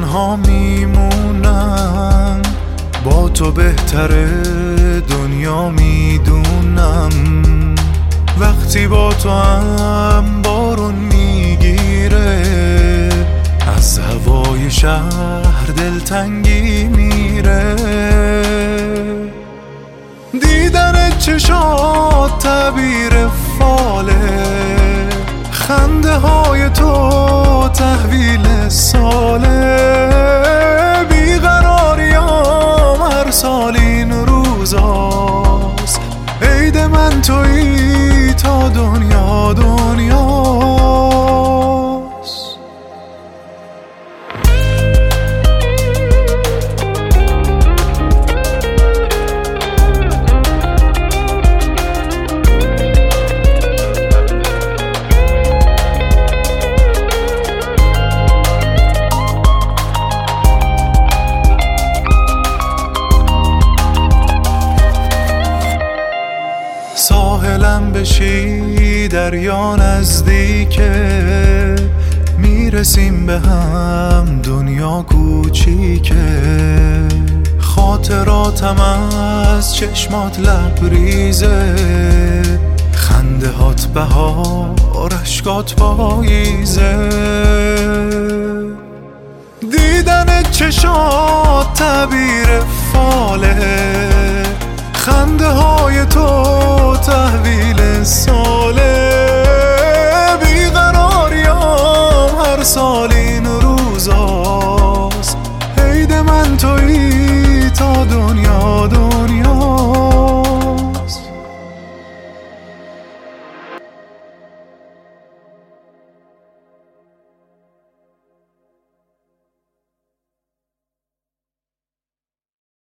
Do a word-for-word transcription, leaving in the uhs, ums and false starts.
تنها میمونم، با تو بهتره دنیا میدونم. وقتی با تو هم بارون میگیره، از هوای شهر دلتنگی میره. دیدن چشات تعبیر فاله، خنده های تو تحویل ساله. بیقراریام هر سال این روزاست، عید من تویی تا دنیا دنیاست. ساحلم بشی دریا نزدیکه، میرسیم به هم دنیا کوچیکه. خاطراتم از چشمات لبریزه، خنده هات بهار اشکات پاییزه. دیدن چشات تعبیر فاله،